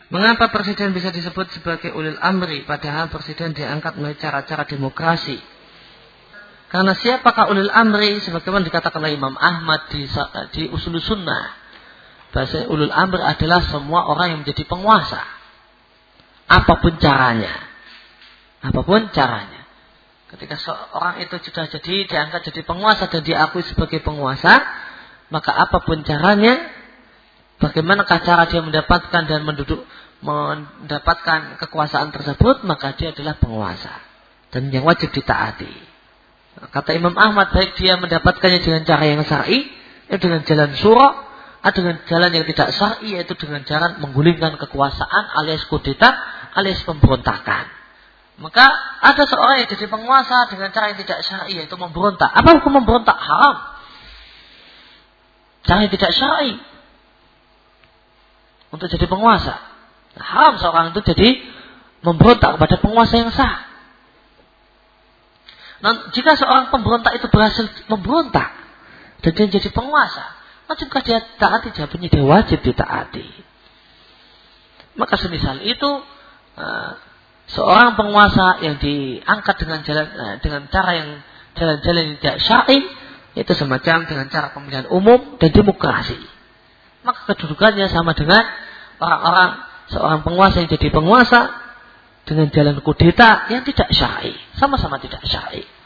Mengapa presiden bisa disebut sebagai ulil amri padahal presiden diangkat melalui cara-cara demokrasi? Karena siapakah ulil amri? Sebagaimana dikatakan oleh Imam Ahmad di Ushul Sunnah, bahasa ulil amri adalah semua orang yang menjadi penguasa, apapun caranya. Apapun caranya. Ketika seorang itu sudah diangkat jadi penguasa dan diakui sebagai penguasa, maka apapun caranya, bagaimanakah cara dia mendapatkan dan mendapatkan kekuasaan tersebut, maka dia adalah penguasa dan yang wajib ditaati. Kata Imam Ahmad, baik dia mendapatkannya dengan cara yang syar'i, dengan jalan syura, atau dengan jalan yang tidak syar'i, yaitu dengan jalan menggulingkan kekuasaan alias kudeta alias pemberontakan. Maka ada seorang yang jadi penguasa dengan cara yang tidak syar'i, yaitu memberontak. Apa hukum memberontak? Haram. Cara yang tidak syar'i untuk jadi penguasa. Haram seorang itu jadi memberontak kepada penguasa yang sah. Nah, jika seorang pemberontak itu berhasil memberontak dan dia jadi penguasa, wajibkah dia taati? Jawabannya dia wajib ditaati. Maka semisal itu seorang penguasa yang diangkat dengan cara yang jalan-jalan yang tidak syar'i, itu semacam dengan cara pemilihan umum dan demokrasi. Maka kedudukannya sama dengan seorang penguasa yang jadi penguasa dengan jalan kudeta yang tidak syar'i, sama-sama tidak syar'i.